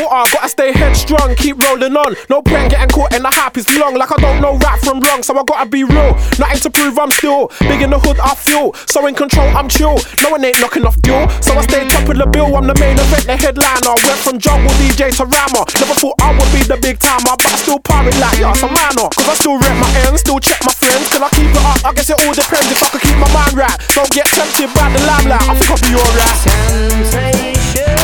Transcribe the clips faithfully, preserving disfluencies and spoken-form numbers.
water, gotta stay headstrong, keep rolling on. No point getting caught in the hype is long. Like I don't know right from wrong, so I gotta be real. Nothing to prove, I'm still big in the hood, I feel. So in control, I'm chill. No one ain't knocking off deal. So I stay top of the bill, I'm the main event, the headliner. Went from jungle D J to rammer. Never thought I would be the big timer, but I still pirate like yeah, some minor. Cause I still rep my ends, still check my friends. Can I keep it up? I guess it all depends if I can keep my mind right. Don't get tempted by the limelight, I think I'll be alright. Temptation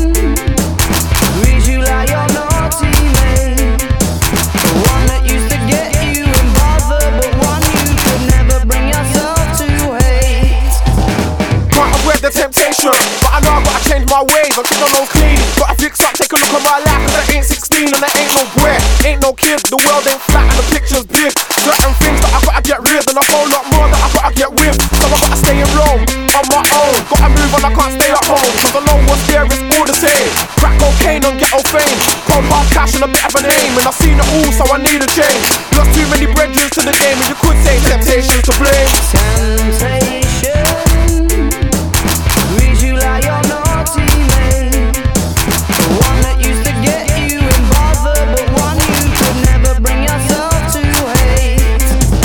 reads you like you're naughty, mate. The one that used to get you in bother, but one you could never bring yourself to hate. Can't avoid the temptation, but I know I gotta change my ways. I'm keeping on clean, gotta fix up, take a look at my life. Cause I ain't sixteen and I ain't no boy, ain't no kid. The world ain't flat and the picture's big. Certain things that I gotta get rid, and a whole lot more that I gotta get with. So I gotta stay in Rome on my own. Gotta move on, I can't stay at home. Cause I know what's there is all the same. Crack cocaine and ghetto fame, cold hard cash and a bit of a name. And I've seen it all, so I need a change. Lost too many brethren to the game, and you could say temptation's to blame. Temptation reads you like you're naughty, mate. The one that used to get you in bother, but one you could never bring yourself to hate.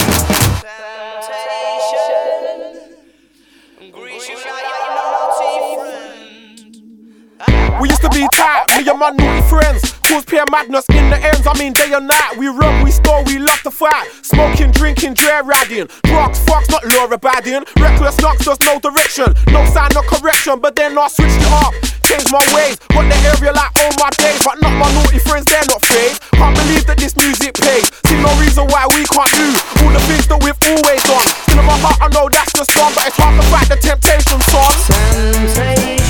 Temptation reads you like you're naughty, friend. We used to be tight, me and my naughty friends. Cause pure madness in the ends, I mean day and night. We run, we store, we love to fight. Smoking, drinking, dare riding. Drugs, fucks, not law abiding. Reckless knocks, there's no direction. No sign, no correction, but then I switched it up. Changed my ways, got the area like all my days. But not my naughty friends, they're not fake. Can't believe that this music pays. See no reason why we can't do all the things that we've always done. Still in my heart, I know that's the storm, but it's hard to fight the temptation, son. Temptation